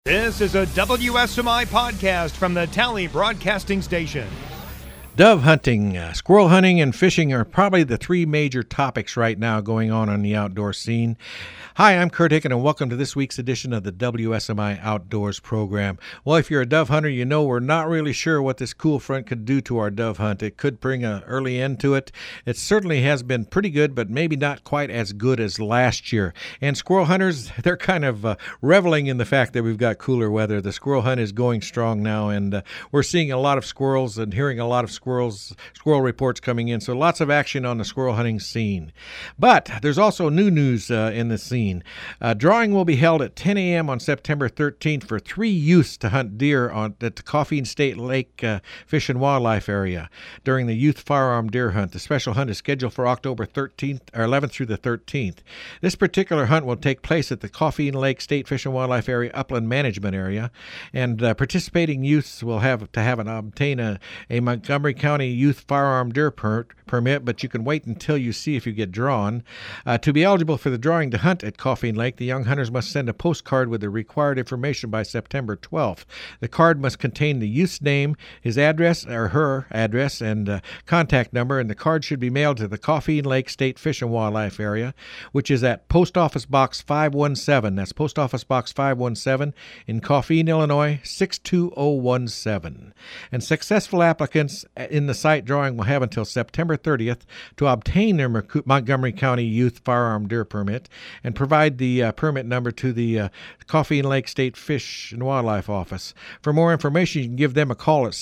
This is a WSMI podcast from the Tally Broadcasting Station. Dove hunting, squirrel hunting, and fishing are probably the three major topics right now going on the outdoor scene. Hi, I'm Kurt Hicken, and welcome to this week's edition of the WSMI Outdoors program. Well, if you're a dove hunter, you know we're not really sure what this cool front could do to our dove hunt. It could bring an early end to it. It certainly has been pretty good, but maybe not quite as good as last year. And squirrel hunters, they're kind of reveling in the fact that we've got cooler weather. The squirrel hunt is going strong now, and we're seeing a lot of squirrels and hearing a lot of squirrel reports coming in, so lots of action on the squirrel hunting scene. But there's also new news in the scene. Drawing will be held at 10 a.m. on September 13th for 3 youths to hunt deer at the Coffeen State Lake Fish and Wildlife Area during the Youth Firearm Deer Hunt. The special hunt is scheduled for October 11th through the 13th. This particular hunt will take place at the Coffeen Lake State Fish and Wildlife Area Upland Management Area, and participating youths will have to obtain a Montgomery County Youth Firearm Deer Permit, but you can wait until you see if you get drawn. To be eligible for the drawing to hunt at Coffeen Lake, the young hunters must send a postcard with the required information by September 12th. The card must contain the youth's name, his address or her address, and contact number, and the card should be mailed to the Coffeen Lake State Fish and Wildlife Area, which is at Post Office Box 517. That's Post Office Box 517 in Coffeen, Illinois, 62017. And successful applicants in the site drawing will have until September 30th to obtain their Montgomery County Youth Firearm Deer Permit and provide the permit number to the Coffeen Lake State Fish and Wildlife Office. For more information, you can give them a call at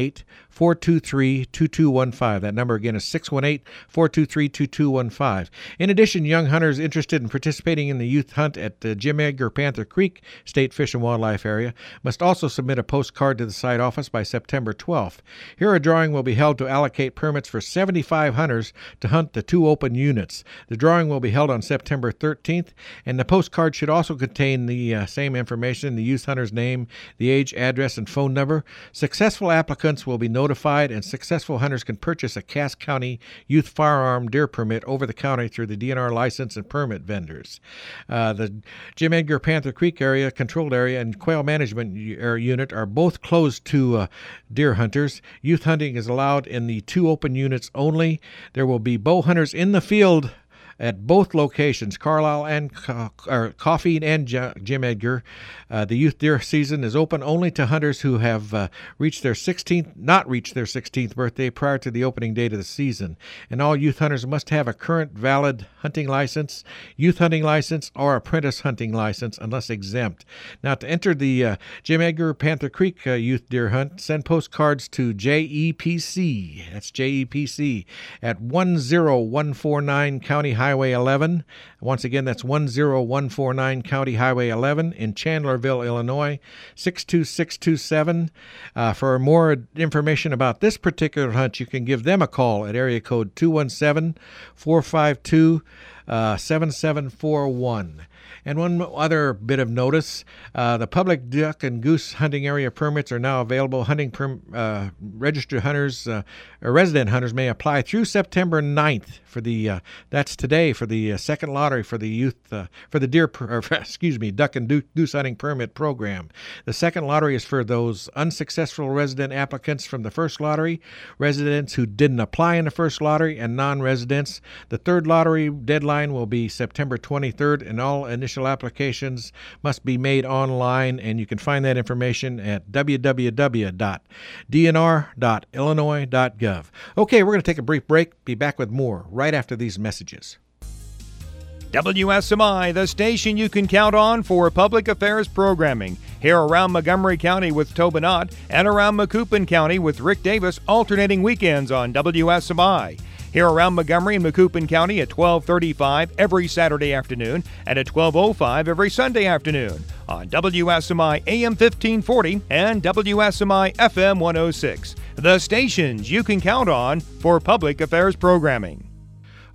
618-423-2215. That number again is 618-423-2215. In addition, young hunters interested in participating in the youth hunt at Jim Edgar Panther Creek State Fish and Wildlife Area must also submit a postcard to the site office by September 12th. Here a drawing will be held to allocate permits for 75 hunters to hunt the 2 open units. The drawing will be held on September 13th, and the postcard should also contain the same information, the youth hunter's name, the age, address, and phone number. Successful applicants will be notified, and successful hunters can purchase a Cass County Youth Firearm Deer Permit over the counter through the DNR license and permit vendors. The Jim Edgar Panther Creek area, controlled area, and Quail Management Unit are both closed to deer hunters. Youth hunting is allowed in the 2 open units only. There will be bow hunters in the field at both locations, Carlisle and Coffeen and Jim Edgar. The youth deer season is open only to hunters who have not reached their 16th birthday prior to the opening date of the season. And all youth hunters must have a current valid hunting license, youth hunting license, or apprentice hunting license unless exempt. Now, to enter the Jim Edgar Panther Creek youth deer hunt, send postcards to JEPC. That's JEPC at 10149 County Highway 11. Once again, that's 10149 County Highway 11 in Chandlerville, Illinois, 62627. For more information about this particular hunt, you can give them a call at area code 217-452-7741. And one other bit of notice, the public duck and goose hunting area permits are now available. Registered hunters or resident hunters may apply through September 9th for that's today, for the second lottery for the youth, for the duck and goose hunting permit program. The second lottery is for those unsuccessful resident applicants from the first lottery, residents who didn't apply in the first lottery, and non-residents. The third lottery deadline will be September 23rd, and all initial applications must be made online, and you can find that information at www.dnr.illinois.gov. Okay, we're going to take a brief break. Be back with more right after these messages. WSMI, the station you can count on for public affairs programming. Here around Montgomery County with Tobin Ott and around Macoupin County with Rick Davis, alternating weekends on WSMI. Here around Montgomery and Macoupin County at 12:35 every Saturday afternoon and at 12:05 every Sunday afternoon on WSMI AM 1540 and WSMI FM 106. The stations you can count on for public affairs programming.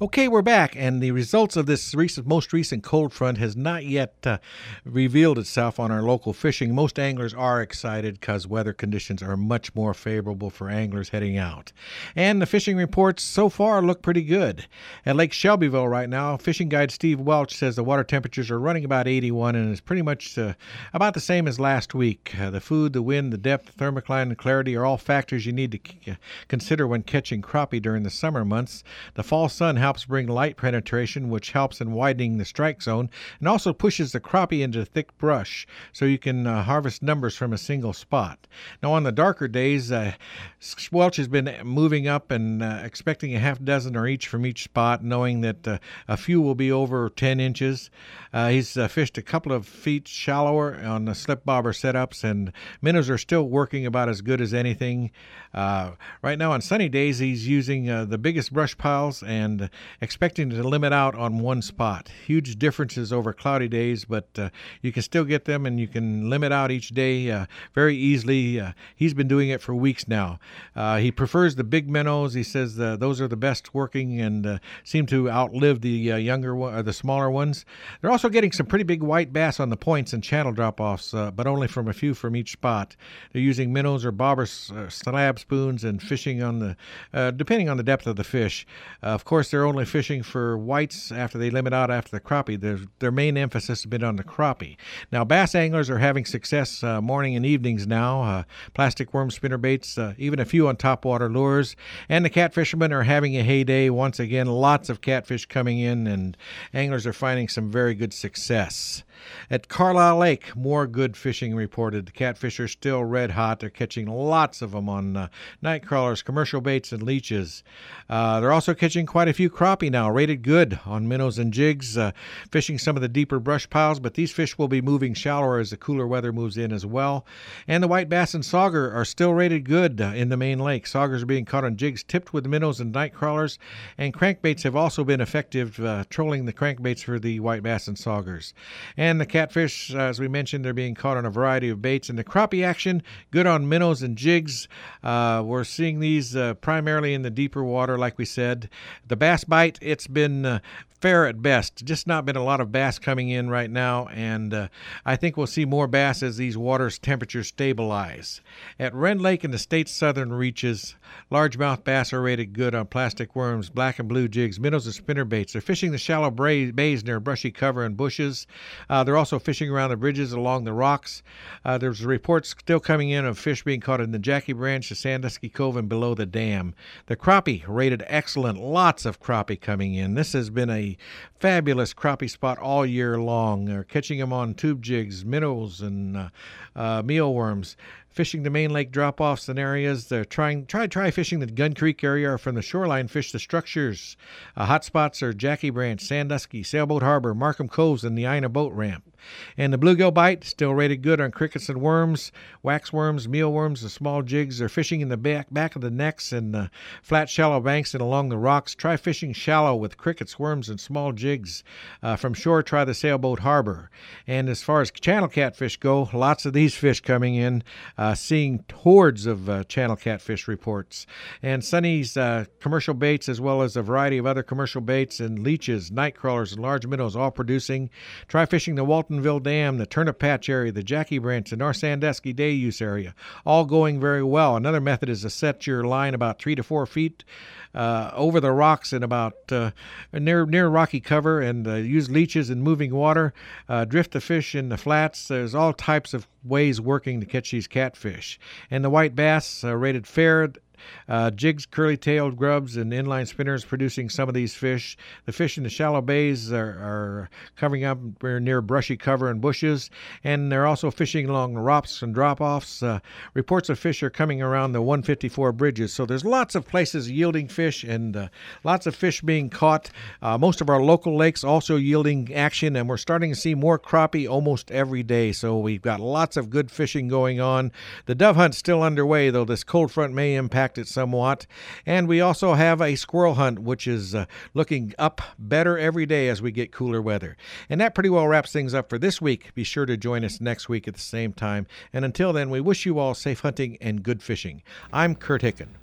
Okay, we're back, and the results of this most recent cold front has not yet revealed itself on our local fishing. Most anglers are excited because weather conditions are much more favorable for anglers heading out. And the fishing reports so far look pretty good. At Lake Shelbyville right now, fishing guide Steve Welch says the water temperatures are running about 81 and is pretty much about the same as last week. The food, the wind, the depth, the thermocline, and clarity are all factors you need to consider when catching crappie during the summer months. The fall sun helps bring light penetration, which helps in widening the strike zone and also pushes the crappie into thick brush so you can harvest numbers from a single spot. Now, on the darker days, Welch has been moving up and expecting a half dozen or each from each spot, knowing that a few will be over 10 inches. He's fished a couple of feet shallower on the slip bobber setups, and minnows are still working about as good as anything. Right now, on sunny days, he's using the biggest brush piles and expecting to limit out on one spot. Huge differences over cloudy days, but you can still get them, and you can limit out each day very easily. He's been doing it for weeks now. He prefers the big minnows. He says those are the best working and seem to outlive the the smaller ones. They're also getting some pretty big white bass on the points and channel drop-offs, but only from a few from each spot. They're using minnows or bobber slab spoons and fishing on the depending on the depth of the fish. Of course, they're only fishing for whites after they limit out after the crappie. Their main emphasis has been on the crappie. Now, bass anglers are having success morning and evenings now. Plastic worm spinnerbaits, even a few on topwater lures. And the catfishermen are having a heyday. Once again, lots of catfish coming in, and anglers are finding some very good success. At Carlisle Lake, more good fishing reported. The catfish are still red hot. They're catching lots of them on night crawlers, commercial baits, and leeches. They're also catching quite a few crappie now, rated good on minnows and jigs, fishing some of the deeper brush piles, but these fish will be moving shallower as the cooler weather moves in as well. And the white bass and sauger are still rated good in the main lake. Saugers are being caught on jigs tipped with minnows and night crawlers, and crankbaits have also been effective trolling the crankbaits for the white bass and saugers. And the catfish, as we mentioned, they're being caught on a variety of baits. And the crappie action, good on minnows and jigs. We're seeing these primarily in the deeper water, like we said. The bass bite, it's been fair at best. Just not been a lot of bass coming in right now, and I think we'll see more bass as these water temperatures stabilize. At Rend Lake in the state's southern reaches, largemouth bass are rated good on plastic worms, black and blue jigs, minnows, and spinnerbaits. They're fishing the shallow bays near brushy cover and bushes. They're also fishing around the bridges along the rocks. There's reports still coming in of fish being caught in the Jackie Branch, the Sandusky Cove, and below the dam. The crappie rated excellent. Lots of crappie coming in. This has been a fabulous crappie spot all year long. They're catching them on tube jigs, minnows, and mealworms. Fishing the main lake drop-offs and areas. They're try fishing the Gun Creek area, or from the shoreline fish the structures. Hot spots are Jackie Branch, Sandusky, Sailboat Harbor, Markham Coves, and the Ina Boat Ramp. And the bluegill bite, still rated good on crickets and worms, waxworms, mealworms, and small jigs. They're fishing in the back of the necks and flat shallow banks and along the rocks. Try fishing shallow with crickets, worms, and small jigs. From shore, try the Sailboat Harbor. And as far as channel catfish go, lots of these fish coming in. Seeing hordes of channel catfish reports. And Sunny's commercial baits, as well as a variety of other commercial baits and leeches, night crawlers, and large minnows, all producing. Try fishing the Waltonville Dam, the Turnip Patch area, the Jackie Branch, the North Sandusky Day Use area, all going very well. Another method is to set your line about 3 to 4 feet over the rocks and about near rocky cover, and use leeches in moving water. Drift the fish in the flats. There's all types of ways working to catch these catfish. And the white bass rated fair. Jigs, curly-tailed grubs, and inline spinners producing some of these fish. The fish in the shallow bays are covering up near brushy cover and bushes, and they're also fishing along rocks and drop-offs. Reports of fish are coming around the 154 bridges, so there's lots of places yielding fish and lots of fish being caught. Most of our local lakes also yielding action, and we're starting to see more crappie almost every day, so we've got lots of good fishing going on. The dove hunt's still underway, though this cold front may impact it somewhat. And we also have a squirrel hunt, which is looking up better every day as we get cooler weather. And that pretty well wraps things up for this week. Be sure to join us next week at the same time. And until then, we wish you all safe hunting and good fishing. I'm Kurt Hicken.